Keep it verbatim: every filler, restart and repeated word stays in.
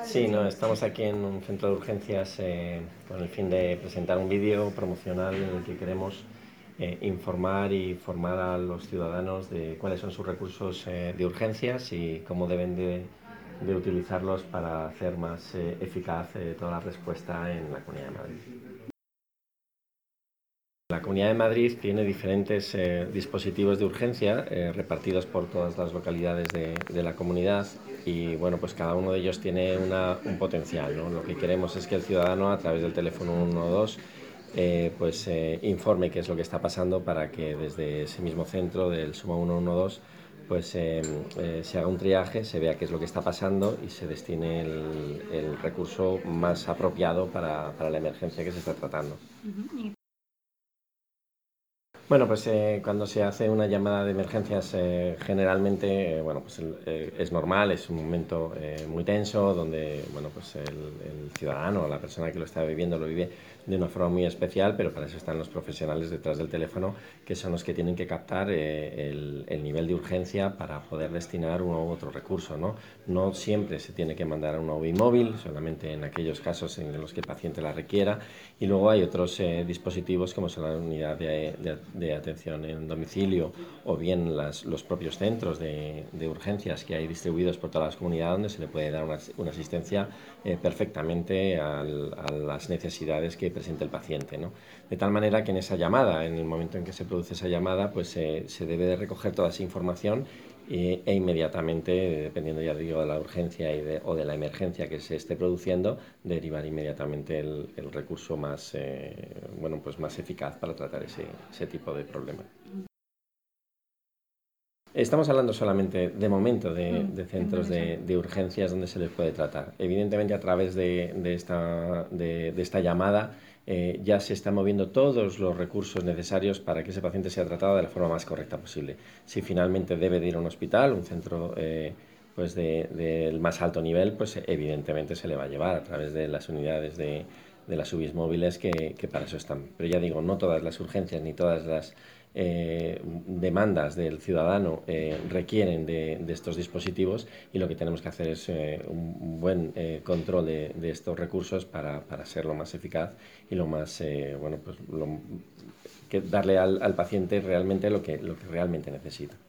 Sí, no, estamos aquí en un centro de urgencias eh, con el fin de presentar un vídeo promocional en el que queremos eh, informar y formar a los ciudadanos de cuáles son sus recursos eh, de urgencias y cómo deben de, de utilizarlos para hacer más eh, eficaz eh, toda la respuesta en la Comunidad de Madrid. La Comunidad de Madrid tiene diferentes eh, dispositivos de urgencia eh, repartidos por todas las localidades de, de la comunidad y bueno, pues cada uno de ellos tiene una, un potencial, ¿no? Lo que queremos es que el ciudadano a través del teléfono uno dos eh, pues eh, informe qué es lo que está pasando para que desde ese mismo centro del Suma uno uno dos pues eh, eh, se haga un triaje, se vea qué es lo que está pasando y se destine el, el recurso más apropiado para, para la emergencia que se está tratando. Uh-huh. Bueno, pues eh, cuando se hace una llamada de emergencias eh, generalmente, eh, bueno, pues el, eh, es normal, es un momento eh, muy tenso donde, bueno, pues el, el ciudadano o la persona que lo está viviendo lo vive de una forma muy especial, pero para eso están los profesionales detrás del teléfono, que son los que tienen que captar eh, el, el nivel de urgencia para poder destinar uno u otro recurso, ¿no? No siempre se tiene que mandar a una U B I móvil, solamente en aquellos casos en los que el paciente la requiera, y luego hay otros eh, dispositivos como son la unidad de, de, de atención en domicilio o bien las, los propios centros de, de urgencias que hay distribuidos por todas las comunidades donde se le puede dar una, una asistencia eh, perfectamente al, a las necesidades que presenta el paciente, ¿no? De tal manera que en esa llamada, en el momento en que se produce esa llamada, pues eh, se debe de recoger toda esa información e, e inmediatamente, dependiendo ya digo de la urgencia y de, o de la emergencia que se esté produciendo, derivar inmediatamente el, el recurso más, eh, bueno, pues más eficaz para tratar ese, ese tipo de problema. Estamos hablando solamente de momento de, de centros de, de urgencias donde se les puede tratar. Evidentemente a través de, de, esta, de, de esta llamada eh, ya se están moviendo todos los recursos necesarios para que ese paciente sea tratado de la forma más correcta posible. Si finalmente debe de ir a un hospital, un centro eh, pues de, del más alto nivel, pues evidentemente se le va a llevar a través de las unidades de, de las U B Is móviles que, que para eso están. Pero ya digo, no todas las urgencias ni todas las eh, demandas del ciudadano eh, requieren de, de estos dispositivos y lo que tenemos que hacer es eh, un, un buen eh, control de, de estos recursos para, para ser lo más eficaz y lo más, eh, bueno, pues lo, que darle al, al paciente realmente lo que, lo que realmente necesita.